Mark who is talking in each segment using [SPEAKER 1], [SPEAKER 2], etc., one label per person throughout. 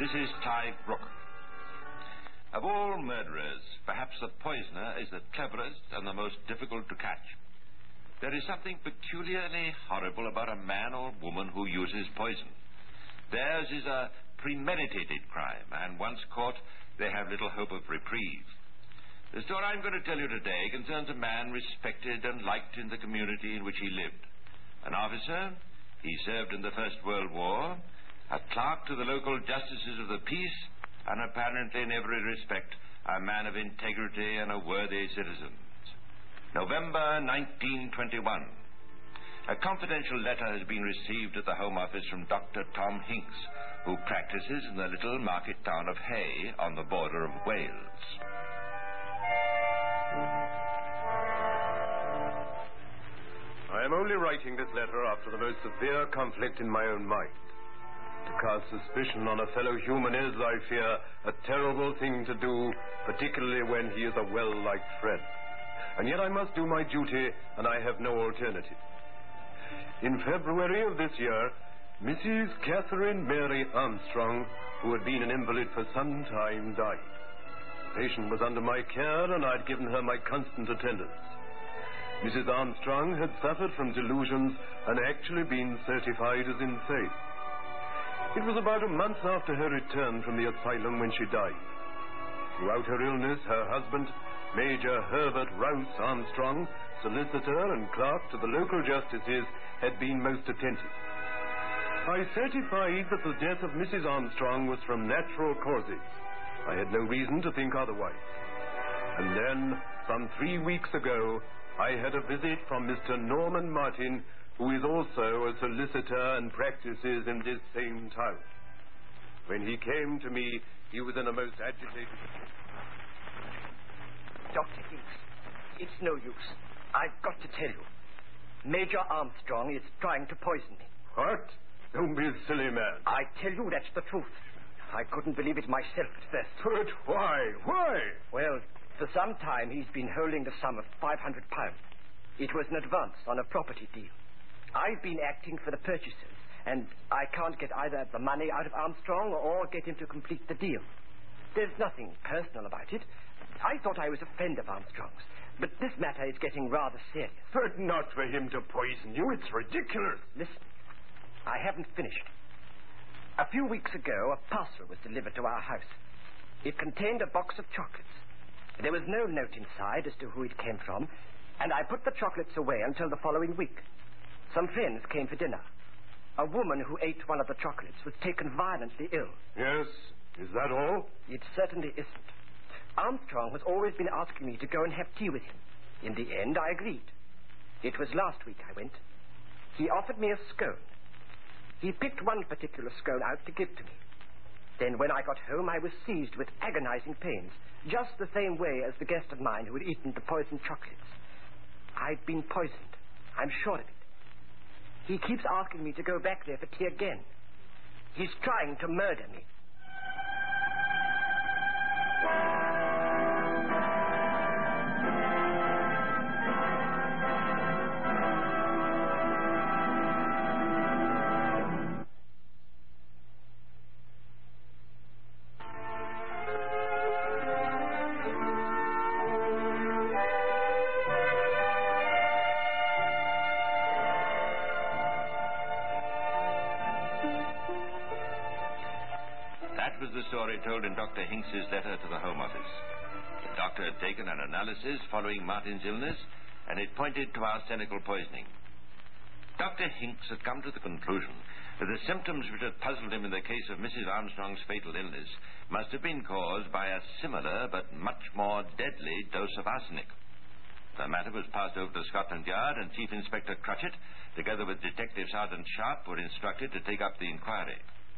[SPEAKER 1] This is Ty Brooke. Of all murderers, perhaps the poisoner is the cleverest and the most difficult to catch. There is something peculiarly horrible about a man or woman who uses poison. Theirs is a premeditated crime, and once caught, they have little hope of reprieve. The story I'm going to tell you today concerns a man respected and liked in the community in which he lived. An officer, he served in the First World War, a clerk to the local justices of the peace, and apparently in every respect a man of integrity and a worthy citizen. November 1921. A confidential letter has been received at the Home Office from Dr. Tom Hinks, who practices in the little market town of Hay on the border of Wales.
[SPEAKER 2] I am only writing this letter after the most severe conflict in my own mind. To cast suspicion on a fellow human is, I fear, a terrible thing to do, particularly when he is a well-liked friend. And yet I must do my duty, and I have no alternative. In February of this year, Mrs. Catherine Mary Armstrong, who had been an invalid for some time, died. The patient was under my care, and I had given her my constant attendance. Mrs. Armstrong had suffered from delusions and actually been certified as insane. It was about a month after her return from the asylum when she died. Throughout her illness, her husband, Major Herbert Rouse Armstrong, solicitor and clerk to the local justices, had been most attentive. I certified that the death of Mrs. Armstrong was from natural causes. I had no reason to think otherwise. And then, some 3 weeks ago, I had a visit from Mr. Norman Martin, who is also a solicitor and practices in this same town. When he came to me, he was in a most agitated state.
[SPEAKER 3] Dr. Hinks, it's no use. I've got to tell you. Major Armstrong is trying to poison me.
[SPEAKER 2] What? Don't be a silly man.
[SPEAKER 3] I tell you that's the truth. I couldn't believe it myself at first.
[SPEAKER 2] But why? Why?
[SPEAKER 3] Well, for some time he's been holding the sum of £500. It was an advance on a property deal. I've been acting for the purchasers, and I can't get either the money out of Armstrong or get him to complete the deal. There's nothing personal about it. I thought I was a friend of Armstrong's, but this matter is getting rather serious.
[SPEAKER 2] But not for him to poison you. It's ridiculous.
[SPEAKER 3] Listen, I haven't finished. A few weeks ago, a parcel was delivered to our house. It contained a box of chocolates. There was no note inside as to who it came from, and I put the chocolates away until the following week. Some friends came for dinner. A woman who ate one of the chocolates was taken violently ill.
[SPEAKER 2] Yes? Is that all?
[SPEAKER 3] It certainly isn't. Armstrong has always been asking me to go and have tea with him. In the end, I agreed. It was last week I went. He offered me a scone. He picked one particular scone out to give to me. Then when I got home, I was seized with agonizing pains, just the same way as the guest of mine who had eaten the poisoned chocolates. I'd been poisoned. I'm sure of it. He keeps asking me to go back there for tea again. He's trying to murder me.
[SPEAKER 1] That was the story told in Dr. Hinks's letter to the Home Office. The doctor had taken an analysis following Martin's illness, and it pointed to arsenical poisoning. Dr. Hinks had come to the conclusion that the symptoms which had puzzled him in the case of Mrs. Armstrong's fatal illness must have been caused by a similar but much more deadly dose of arsenic. The matter was passed over to Scotland Yard, and Chief Inspector Crutchett, together with Detective Sergeant Sharp, were instructed to take up the inquiry.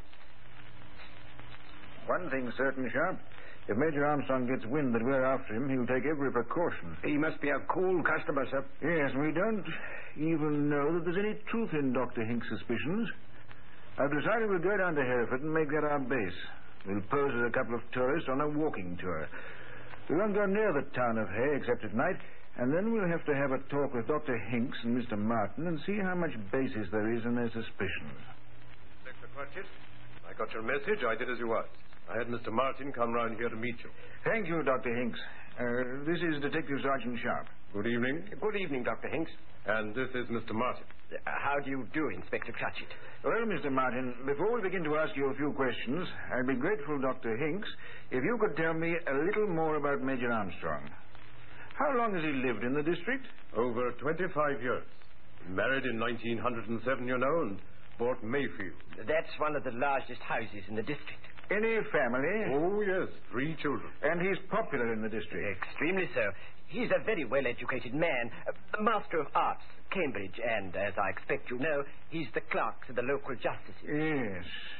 [SPEAKER 4] One thing's certain, Sharp. If Major Armstrong gets wind that we're after him, he'll take every precaution.
[SPEAKER 5] He must be a cool customer, sir.
[SPEAKER 4] Yes, we don't even know that there's any truth in Dr. Hinks' suspicions. I've decided we'll go down to Hereford and make that our base. We'll pose as a couple of tourists on a walking tour. We won't go near the town of Hay except at night, and then we'll have to have a talk with Dr. Hinks and Mr. Martin and see how much basis there is in their suspicions.
[SPEAKER 2] Inspector Crutchett, I I got your message. I did as you asked. I had Mr. Martin come round here to meet you.
[SPEAKER 4] Thank you, Dr. Hinks. This is Detective Sergeant Sharp.
[SPEAKER 2] Good evening.
[SPEAKER 3] Good evening, Dr. Hinks.
[SPEAKER 2] And this is Mr. Martin.
[SPEAKER 3] How do you do, Inspector Cratchit?
[SPEAKER 4] Well, Mr. Martin, before we begin to ask you a few questions, I'd be grateful, Dr. Hinks, if you could tell me a little more about Major Armstrong. How long has he lived in the district?
[SPEAKER 2] Over 25 years. Married in 1907, you know, and bought Mayfield.
[SPEAKER 3] That's one of the largest houses in the district.
[SPEAKER 4] Any family?
[SPEAKER 2] Oh, yes, 3 children.
[SPEAKER 4] And he's popular in the district?
[SPEAKER 3] Extremely so. He's a very well-educated man, a Master of Arts, Cambridge, and, as I expect you know, he's the clerk to the local justices.
[SPEAKER 4] Yes.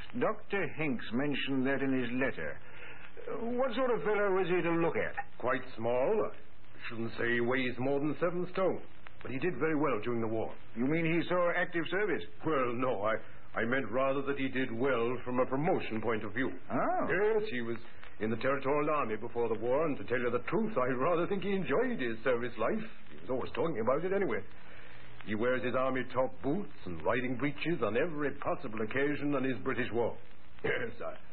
[SPEAKER 4] Dr. Hinks mentioned that in his letter. What sort of fellow was he to look at?
[SPEAKER 2] Quite small. I shouldn't say he weighs more than 7 stone. But he did very well during the war.
[SPEAKER 4] You mean he saw active service?
[SPEAKER 2] Well, no, I meant rather that he did well from a promotion point of view.
[SPEAKER 4] Oh.
[SPEAKER 2] Yes, he was in the Territorial Army before the war, and to tell you the truth, I rather think he enjoyed his service life. He was always talking about it anyway. He wears his army top boots and riding breeches on every possible occasion on his British war. Yes,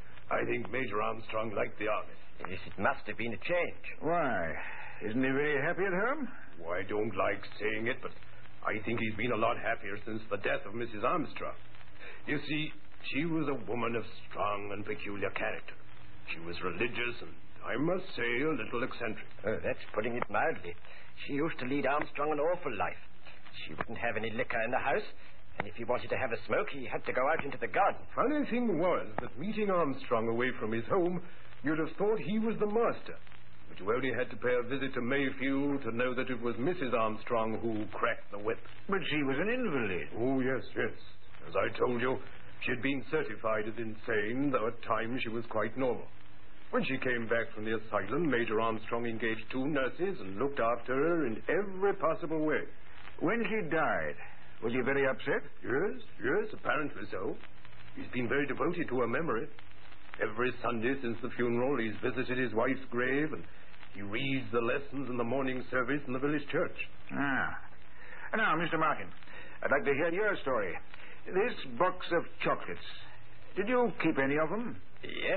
[SPEAKER 2] I think Major Armstrong liked the army.
[SPEAKER 3] Yes, it must have been a change.
[SPEAKER 4] Why? Isn't he very happy at home?
[SPEAKER 2] Well, I don't like saying it, but I think he's been a lot happier since the death of Mrs. Armstrong. You see, she was a woman of strong and peculiar character. She was religious and, I must say, a little eccentric.
[SPEAKER 3] Oh, that's putting it mildly. She used to lead Armstrong an awful life. She wouldn't have any liquor in the house, and if he wanted to have a smoke, he had to go out into the garden.
[SPEAKER 2] Funny thing was that meeting Armstrong away from his home, you'd have thought he was the master. But you only had to pay a visit to Mayfield to know that it was Mrs. Armstrong who cracked the whip.
[SPEAKER 4] But she was an invalid.
[SPEAKER 2] Oh, yes, yes. As I told you, she had been certified as insane, though at times she was quite normal. When she came back from the asylum, Major Armstrong engaged 2 nurses and looked after her in every possible way.
[SPEAKER 4] When she died, was he very upset?
[SPEAKER 2] Yes, apparently so. He's been very devoted to her memory. Every Sunday since the funeral, he's visited his wife's grave, and he reads the lessons in the morning service in the village church.
[SPEAKER 4] Ah. Now, Mr. Martin, I'd like to hear your story. This box of chocolates, did you keep any of them?
[SPEAKER 3] Yes,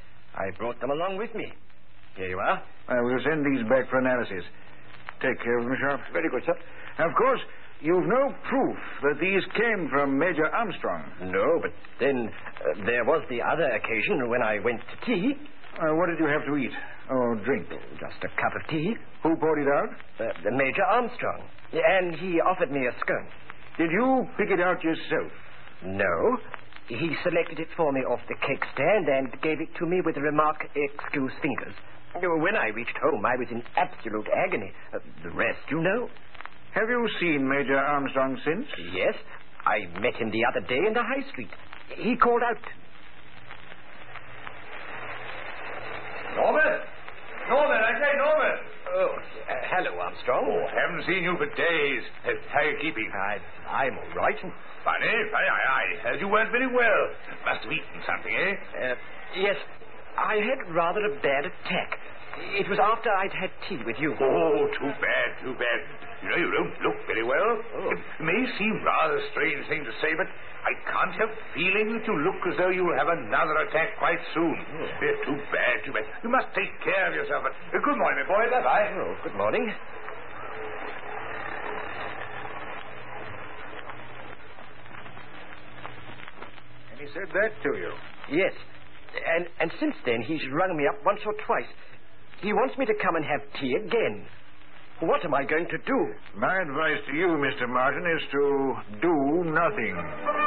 [SPEAKER 3] I brought them along with me. Here you are.
[SPEAKER 4] I will send these back for analysis. Take care of them, Sharp.
[SPEAKER 3] Very good, sir.
[SPEAKER 4] Of course, you've no proof that these came from Major Armstrong.
[SPEAKER 3] No, but then there was the other occasion when I went to tea.
[SPEAKER 4] What did you have to eat or drink?
[SPEAKER 3] Just a cup of tea.
[SPEAKER 4] Who poured it out?
[SPEAKER 3] Major Armstrong. And he offered me a scone.
[SPEAKER 4] Did you pick it out yourself?
[SPEAKER 3] No. He selected it for me off the cake stand and gave it to me with the remark, "Excuse fingers." When I reached home, I was in absolute agony. The rest you know.
[SPEAKER 4] Have you seen Major Armstrong since?
[SPEAKER 3] Yes. I met him the other day in the High Street. He called out.
[SPEAKER 6] Norman! Norman, I say, Norman!
[SPEAKER 3] Oh, hello, Armstrong.
[SPEAKER 6] Oh, haven't seen you for days. How are you keeping?
[SPEAKER 3] I'm all right.
[SPEAKER 6] Funny. I heard you weren't very well. Must have eaten something, eh?
[SPEAKER 3] Yes. I had rather a bad attack. It was after I'd had tea with you.
[SPEAKER 6] Oh, too bad. You know, you don't look very well.
[SPEAKER 3] Oh.
[SPEAKER 6] It may seem rather a strange thing to say, but I can't help feeling that you look as though you'll have another attack quite soon.
[SPEAKER 3] Oh.
[SPEAKER 6] Too bad. You must take care of yourself. Good morning, my boy. Bye-bye.
[SPEAKER 3] Oh, good morning.
[SPEAKER 4] And he said that to you?
[SPEAKER 3] Yes. And since then, he's rung me up once or twice. He wants me to come and have tea again. What am I going to do?
[SPEAKER 4] My advice to you, Mr. Martin, is to do nothing.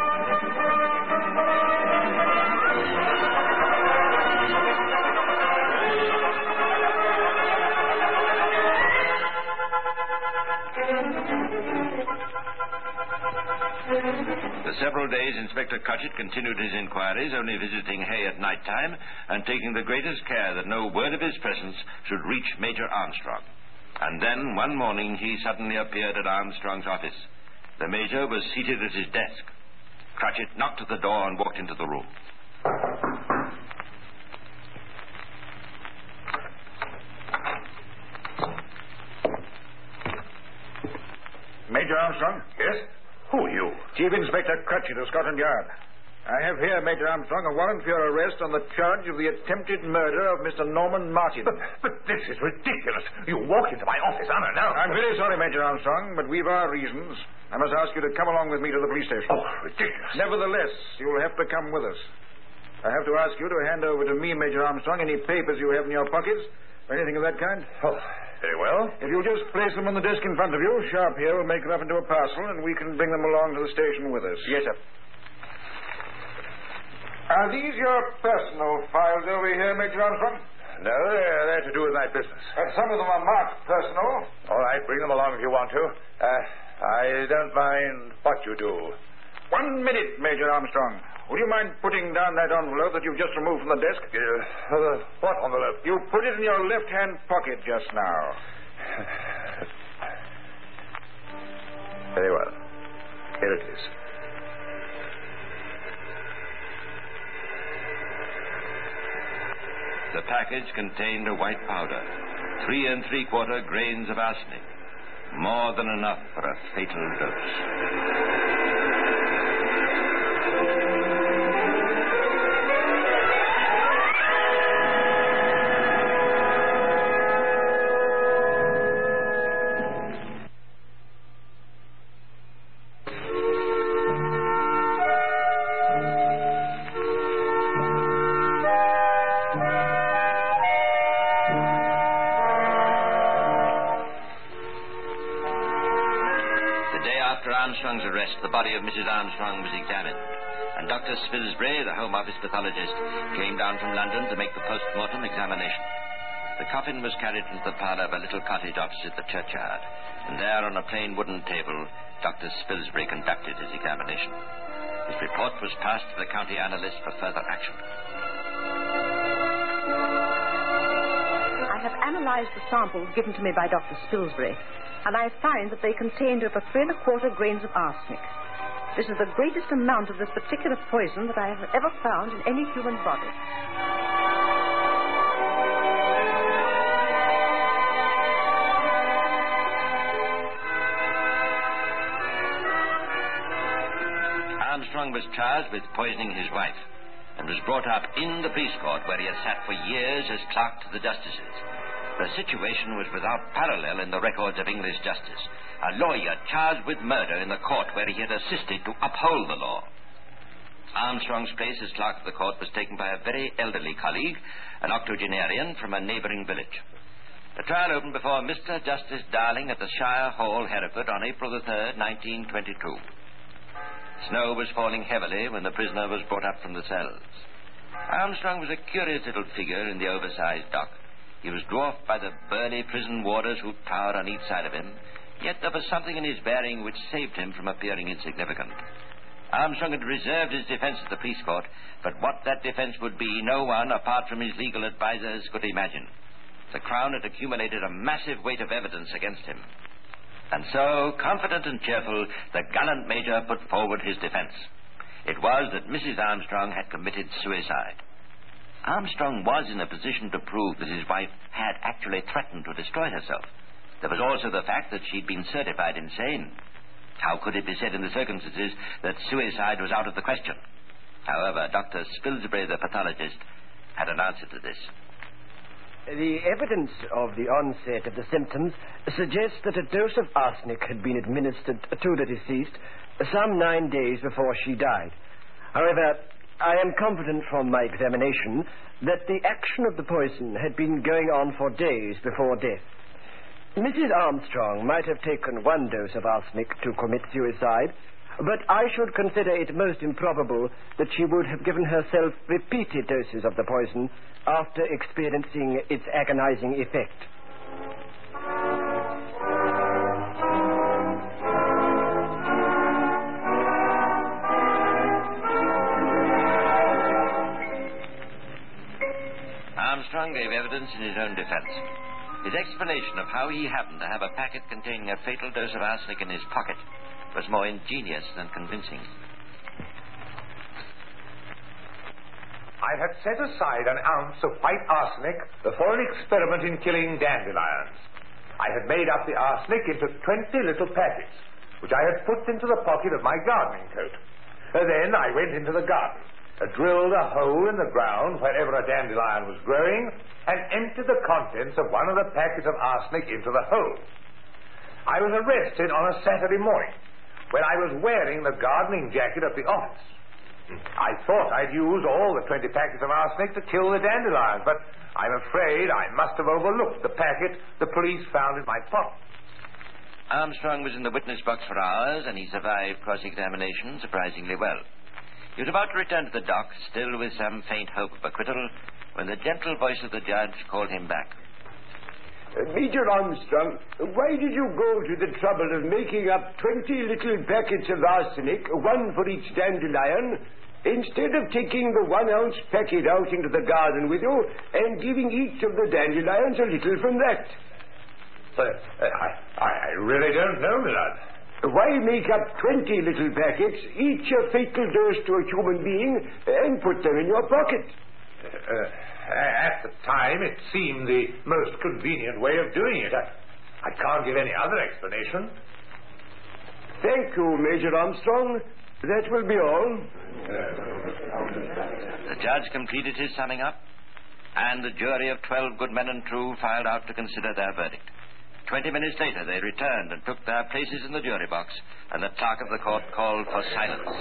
[SPEAKER 1] For several days, Inspector Cratchit continued his inquiries, only visiting Hay at night time and taking the greatest care that no word of his presence should reach Major Armstrong. And then, one morning, he suddenly appeared at Armstrong's office. The Major was seated at his desk. Cratchit knocked at the door and walked into the room.
[SPEAKER 4] Major Armstrong?
[SPEAKER 6] Yes? Who are you?
[SPEAKER 4] Chief Inspector Cratchit of Scotland Yard. I have here, Major Armstrong, a warrant for your arrest on the charge of the attempted murder of Mr. Norman Martin.
[SPEAKER 6] But this is ridiculous. You walked into my office unannounced.
[SPEAKER 4] I'm very sorry, Major Armstrong, but we've our reasons. I must ask you to come along with me to the police station.
[SPEAKER 6] Oh, ridiculous.
[SPEAKER 4] Nevertheless, you'll have to come with us. I have to ask you to hand over to me, Major Armstrong, any papers you have in your pockets, or anything of that kind.
[SPEAKER 6] Oh, very well.
[SPEAKER 4] If you'll just place them on the desk in front of you, Sharp here will make them up into a parcel, and we can bring them along to the station with us.
[SPEAKER 6] Yes, sir.
[SPEAKER 4] Are these your personal files over here, Major Armstrong?
[SPEAKER 6] No, they're to do with my business.
[SPEAKER 4] Some of them are marked personal.
[SPEAKER 6] All right, bring them along if you want to. I don't mind what you do.
[SPEAKER 4] 1 minute, Major Armstrong. Would you mind putting down that envelope that you've just removed from the desk?
[SPEAKER 6] What envelope?
[SPEAKER 4] You put it in your left-hand pocket just now.
[SPEAKER 6] Very well. Here it is.
[SPEAKER 1] The package contained a white powder, 3 3/4 grains of arsenic, more than enough for a fatal dose. Armstrong's arrest, the body of Mrs. Armstrong was examined, and Dr. Spilsbury, the Home Office pathologist, came down from London to make the post-mortem examination. The coffin was carried into the parlour of a little cottage opposite the churchyard, and there on a plain wooden table, Dr. Spilsbury conducted his examination. His report was passed to the county analyst for further action.
[SPEAKER 7] I have analysed the samples given to me by Dr. Spilsbury, and I find that they contained over 3 1/4 grains of arsenic. This is the greatest amount of this particular poison that I have ever found in any human body.
[SPEAKER 1] Armstrong was charged with poisoning his wife and was brought up in the police court where he has sat for years as clerk to the justices. The situation was without parallel in the records of English justice. A lawyer charged with murder in the court where he had assisted to uphold the law. Armstrong's place as clerk of the court was taken by a very elderly colleague, an octogenarian from a neighbouring village. The trial opened before Mr. Justice Darling at the Shire Hall, Hereford, on April the 3rd, 1922. Snow was falling heavily when the prisoner was brought up from the cells. Armstrong was a curious little figure in the oversized dock. He was dwarfed by the burly prison warders who towered on each side of him, yet there was something in his bearing which saved him from appearing insignificant. Armstrong had reserved his defence at the police court, but what that defence would be, no one, apart from his legal advisers, could imagine. The Crown had accumulated a massive weight of evidence against him. And so, confident and cheerful, the gallant Major put forward his defence. It was that Mrs. Armstrong had committed suicide. Armstrong was in a position to prove that his wife had actually threatened to destroy herself. There was also the fact that she'd been certified insane. How could it be said in the circumstances that suicide was out of the question? However, Dr. Spilsbury, the pathologist, had an answer to this.
[SPEAKER 3] The evidence of the onset of the symptoms suggests that a dose of arsenic had been administered to the deceased some 9 days before she died. However, I am confident from my examination that the action of the poison had been going on for days before death. Mrs. Armstrong might have taken 1 dose of arsenic to commit suicide, but I should consider it most improbable that she would have given herself repeated doses of the poison after experiencing its agonizing effect.
[SPEAKER 1] Armstrong gave evidence in his own defence. His explanation of how he happened to have a packet containing a fatal dose of arsenic in his pocket was more ingenious than convincing.
[SPEAKER 6] I had set aside an ounce of white arsenic for an experiment in killing dandelions. I had made up the arsenic into 20 little packets, which I had put into the pocket of my gardening coat. Then I went into the garden, drilled a hole in the ground wherever a dandelion was growing, and emptied the contents of one of the packets of arsenic into the hole. I was arrested on a Saturday morning when I was wearing the gardening jacket at the office. I thought I'd used all the 20 packets of arsenic to kill the dandelions, but I'm afraid I must have overlooked the packet the police found in my pocket.
[SPEAKER 8] Armstrong was in the witness box for hours, and he survived cross-examination surprisingly well. He was about to return to the dock, still with some faint hope of acquittal, when the gentle voice of the judge called him back.
[SPEAKER 5] Major Armstrong, why did you go to the trouble of making up 20 little packets of arsenic, one for each dandelion, instead of taking the 1 ounce packet out into the garden with you and giving each of the dandelions a little from that?
[SPEAKER 6] I really don't know, Millard.
[SPEAKER 5] Why make up 20 little packets, each a fatal dose to a human being, and put them in your pocket?
[SPEAKER 6] At the time, it seemed the most convenient way of doing it. I can't give any other explanation.
[SPEAKER 5] Thank you, Major Armstrong. That will be all.
[SPEAKER 8] The judge completed his summing up, and the jury of 12 good men and true filed out to consider their verdict. 20 minutes later, they returned and took their places in the jury box, and the clerk of the court called for silence.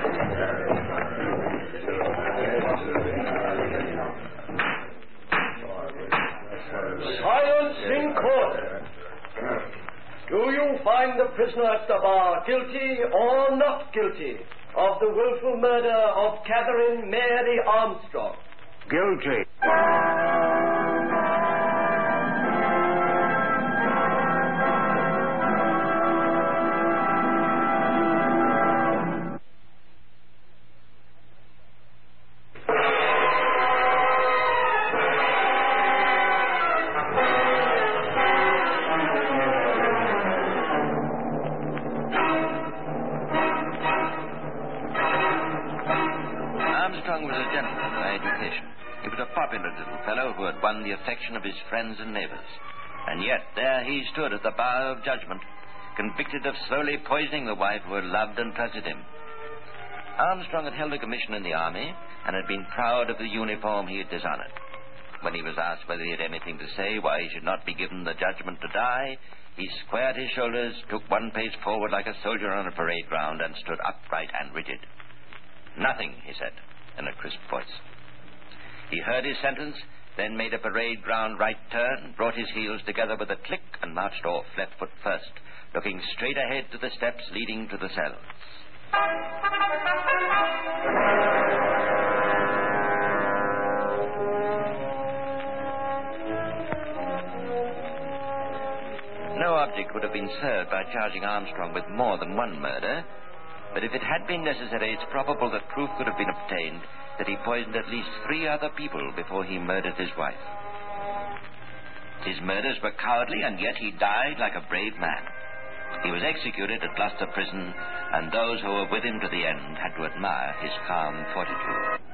[SPEAKER 9] Silence in court. Do you find the prisoner at the bar guilty or not guilty of the willful murder of Catherine Mary Armstrong?
[SPEAKER 5] Guilty.
[SPEAKER 8] Won the affection of his friends and neighbors. And yet there he stood at the bar of judgment, convicted of slowly poisoning the wife who had loved and trusted him. Armstrong had held a commission in the army and had been proud of the uniform he had dishonored. When he was asked whether he had anything to say why he should not be given the judgment to die, he squared his shoulders, took one pace forward like a soldier on a parade ground, and stood upright and rigid. Nothing, he said, in a crisp voice. He heard his sentence, then made a parade ground right turn, brought his heels together with a click, and marched off, left foot first, looking straight ahead to the steps leading to the cells. No object would have been served by charging Armstrong with more than one murder, but if it had been necessary, it's probable that proof could have been obtained that he poisoned at least 3 other people before he murdered his wife. His murders were cowardly, and yet he died like a brave man. He was executed at Gloucester Prison, and those who were with him to the end had to admire his calm fortitude.